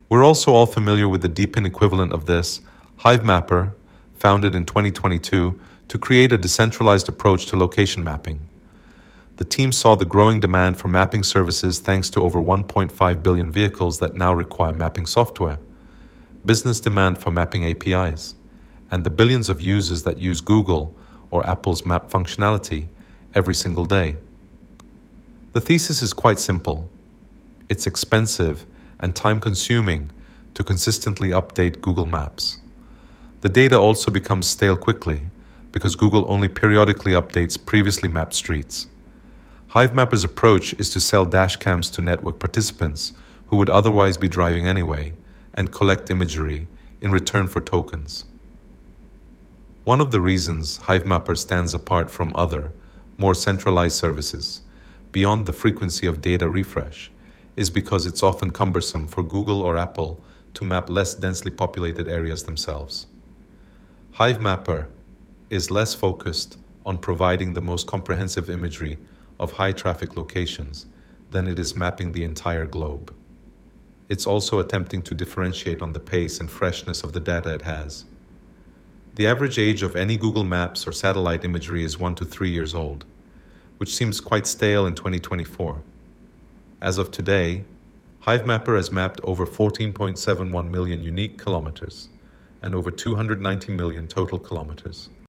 We're also all familiar with the DeepIn equivalent of this, Hivemapper, founded in 2022 to create a decentralized approach to location mapping. The team saw the growing demand for mapping services thanks to over 1.5 billion vehicles that now require mapping software, business demand for mapping APIs, and the billions of users that use Google or Apple's map functionality every single day. The thesis is quite simple. It's expensive and time-consuming to consistently update Google Maps. The data also becomes stale quickly because Google only periodically updates previously mapped streets. Hivemapper's approach is to sell dashcams to network participants who would otherwise be driving anyway and collect imagery in return for tokens. One of the reasons Hivemapper stands apart from other, more centralized services, beyond the frequency of data refresh, is because it's often cumbersome for Google or Apple to map less densely populated areas themselves. Hivemapper is less focused on providing the most comprehensive imagery of high-traffic locations than it is mapping the entire globe. It's also attempting to differentiate on the pace and freshness of the data it has. The average age of any Google Maps or satellite imagery is 1 to 3 years old, which seems quite stale in 2024. As of today, Hivemapper has mapped over 14.71 million unique kilometers and over 290 million total kilometers.